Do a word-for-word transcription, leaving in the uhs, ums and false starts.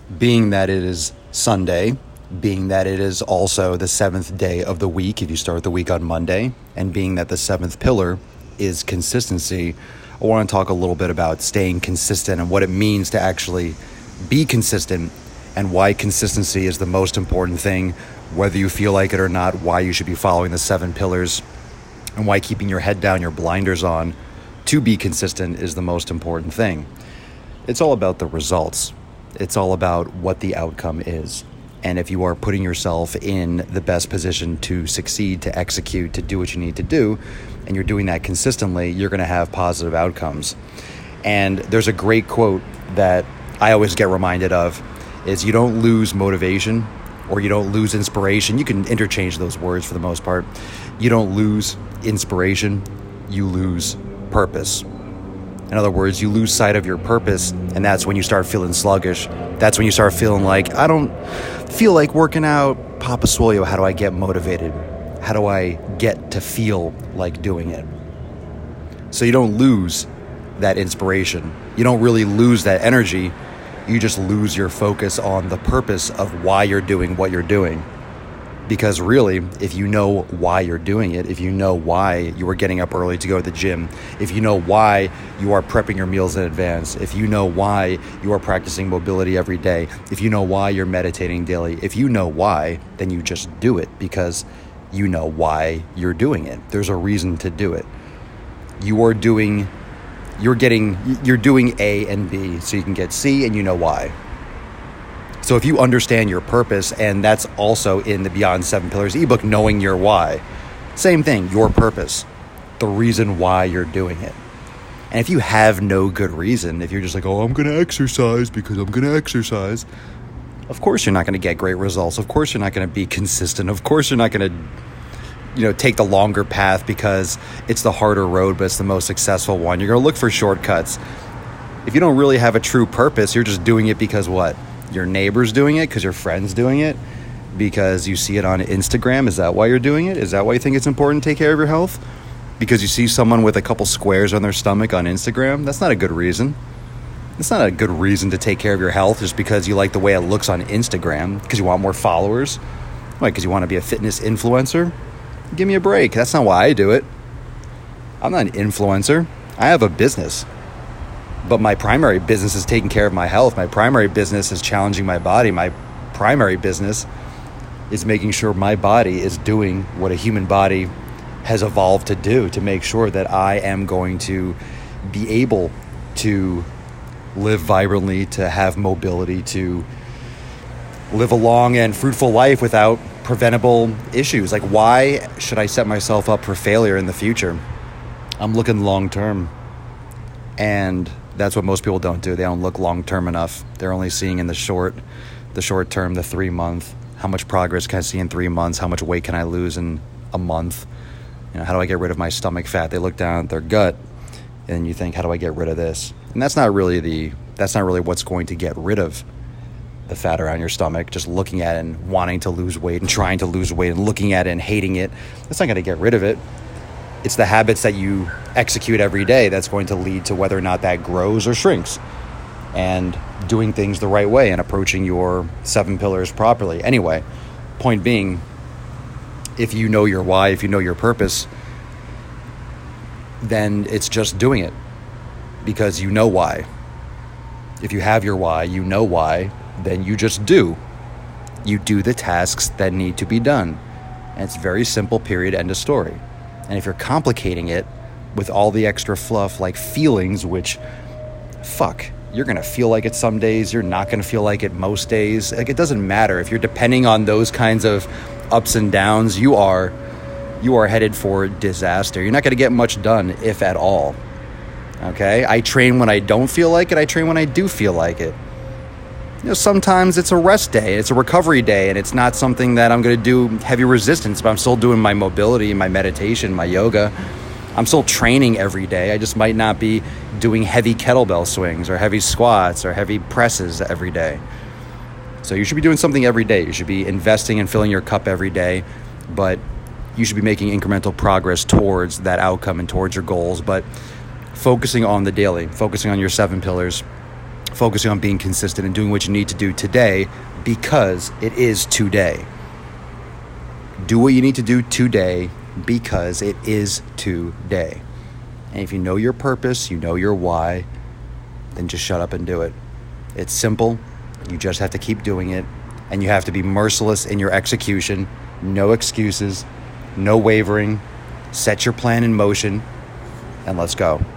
being that it is Sunday, being that it is also the seventh day of the week if you start the week on Monday, and being that the seventh pillar is consistency, I want to talk a little bit about staying consistent and what it means to actually be consistent and why consistency is the most important thing, whether you feel like it or not, why you should be following the seven pillars, and why keeping your head down, your blinders on to be consistent is the most important thing. It's all about the results. It's all about what the outcome is. And if you are putting yourself in the best position to succeed, to execute, to do what you need to do, and you're doing that consistently, you're going to have positive outcomes. And there's a great quote that I always get reminded of, is you don't lose motivation or you don't lose inspiration. You can interchange those words for the most part. You don't lose inspiration, you lose purpose. In other words, you lose sight of your purpose, and that's when you start feeling sluggish. That's when you start feeling like, I don't feel like working out. Papa Swolio, how do I get motivated? How do I get to feel like doing it? So you don't lose that inspiration. You don't really lose that energy. You just lose your focus on the purpose of why you're doing what you're doing. Because really, if you know why you're doing it, if you know why you are getting up early to go to the gym, if you know why you are prepping your meals in advance, if you know why you are practicing mobility every day, if you know why you're meditating daily, if you know why, then you just do it because you know why you're doing it. There's a reason to do it. You are doing, you're getting, you're doing A and B so you can get C, and you know why. So if you understand your purpose, and that's also in the Beyond Seven Pillars ebook, knowing your why, same thing, your purpose, the reason why you're doing it. And if you have no good reason, if you're just like, oh, I'm going to exercise because I'm going to exercise, of course you're not going to get great results. Of course you're not going to be consistent. Of course you're not going to, you know, take the longer path because it's the harder road, but it's the most successful one. You're going to look for shortcuts. If you don't really have a true purpose, you're just doing it because what? Your neighbor's doing it, because your friend's doing it, because you see it on Instagram. Is that why you're doing it? Is that why you think it's important to take care of your health? Because you see someone with a couple squares on their stomach on Instagram? That's not a good reason. That's not a good reason to take care of your health just because you like the way it looks on Instagram, because you want more followers, why? Because you want to be a fitness influencer? Give me a break. That's not why I do it. I'm not an influencer. I have a business. But my primary business is taking care of my health. My primary business is challenging my body. My primary business is making sure my body is doing what a human body has evolved to do, to make sure that I am going to be able to live vibrantly, to have mobility, to live a long and fruitful life without preventable issues. Like, why should I set myself up for failure in the future? I'm looking long term. And that's what most people don't do. They don't look long term enough. They're only seeing in the short, the short term, the three month. How much progress can I see in three months? How much weight can I lose in a month? You know, how do I get rid of my stomach fat? They look down at their gut, and you think, how do I get rid of this? And that's not really the. That's not really what's going to get rid of the fat around your stomach. Just looking at it and wanting to lose weight and trying to lose weight and looking at it and hating it. That's not going to get rid of it. It's the habits that you execute every day that's going to lead to whether or not that grows or shrinks, and doing things the right way and approaching your seven pillars properly. Anyway, point being, if you know your why, if you know your purpose, then it's just doing it because you know why. If you have your why, you know why, then you just do. You do the tasks that need to be done. And it's very simple, period, end of story. And if you're complicating it with all the extra fluff like feelings, which, fuck, you're going to feel like it some days, you're not going to feel like it most days. Like, it doesn't matter. If you're depending on those kinds of ups and downs, you are you are headed for disaster. You're not going to get much done, if at all. Okay? I train when I don't feel like it. I train when I do feel like it. You know, sometimes it's a rest day, it's a recovery day, and it's not something that I'm going to do heavy resistance, but I'm still doing my mobility, my meditation, my yoga. I'm still training every day. I just might not be doing heavy kettlebell swings or heavy squats or heavy presses every day. So you should be doing something every day. You should be investing and filling your cup every day, but you should be making incremental progress towards that outcome and towards your goals, but focusing on the daily, focusing on your seven pillars, focusing on being consistent and doing what you need to do today because it is today. Do what you need to do today because it is today. And if you know your purpose, you know your why, then just shut up and do it. It's simple. You just have to keep doing it. And you have to be merciless in your execution. No excuses. No wavering. Set your plan in motion. And let's go.